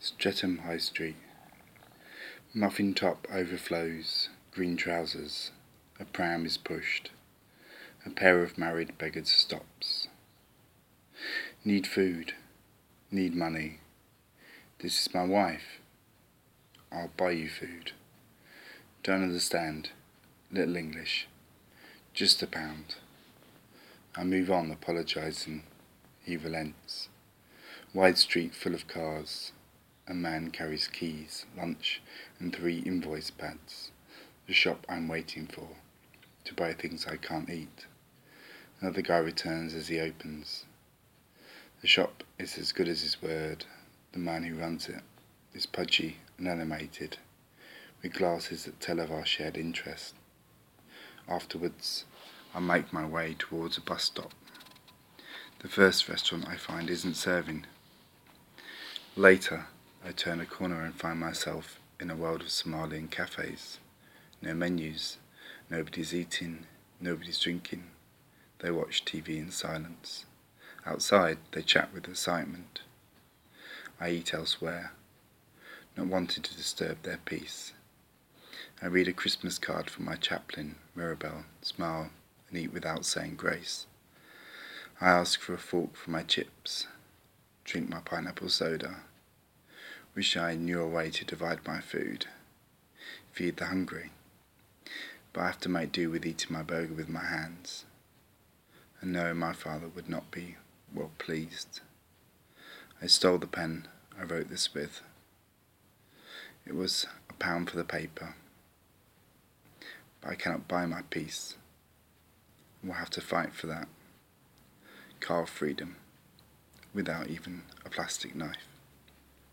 Streatham High Street. Muffin top overflows, green trousers, a pram is pushed, a pair of married beggars stops. Need food, need money, this is my wife, I'll buy you food. Don't understand, little English, just £1. I move on, apologising, he relents. Wide street full of cars. A man carries keys, lunch, and 3 invoice pads. The shop I'm waiting for, to buy things I can't eat. Another guy returns as he opens. The shop is as good as his word. The man who runs it is pudgy and animated, with glasses that tell of our shared interest. Afterwards, I make my way towards a bus stop. The first restaurant I find isn't serving. Later, I turn a corner and find myself in a world of Somalian cafes. No menus, nobody's eating, nobody's drinking. They watch TV in silence. Outside, they chat with excitement. I eat elsewhere, not wanting to disturb their peace. I read a Christmas card from my chaplain, Mirabelle, smile and eat without saying grace. I ask for a fork for my chips, drink my pineapple soda. Wish I knew a way to divide my food, feed the hungry, but I have to make do with eating my burger with my hands. And no, my father would not be well pleased. I stole the pen I wrote this with. It was £1 for the paper, but I cannot buy my peace. I will have to fight for that. Carve freedom, without even a plastic knife.